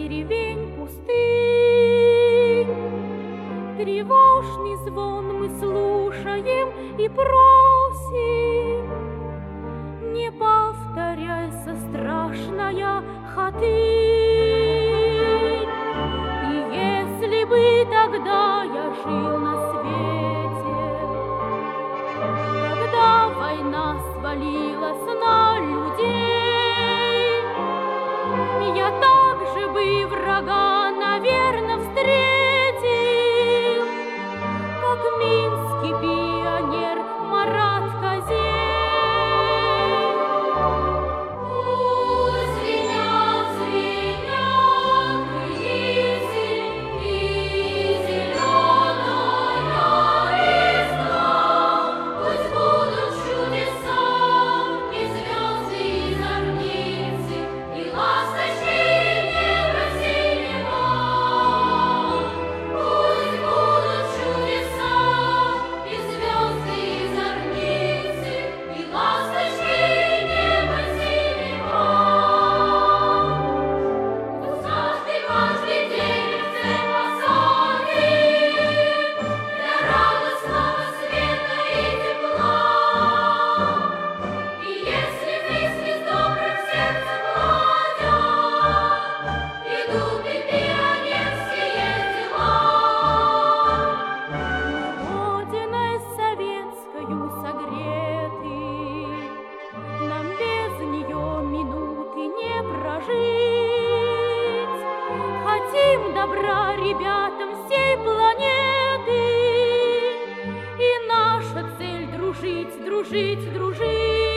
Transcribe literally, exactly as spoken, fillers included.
деревень пустынь. Тревожный звон мы слушаем и просим: не повторяйся, страшная хатынь. И если бы тогда я жил на свете, когда война свалилась на людей, я также бы врага, наверно, встретил, как минский пионер Марат Козей. Пусть звенят, звенят крылья, и зеленая листва, пусть будут чудеса, и звезды, и зорницы, и ласточки неба синего. Пусть будут чудеса, и звезды, и зорницы, и ласточки неба синего. Пусть каждый, каждый деревце посадит для радостного света и тепла. И если мысли с добрым сердцем ладят, идут и пионерские дела. Родиной советскою согреты, нам без нее минуты не прожить. Хотим добра ребятам всей планеты, и наша цель — дружить, дружить, дружить.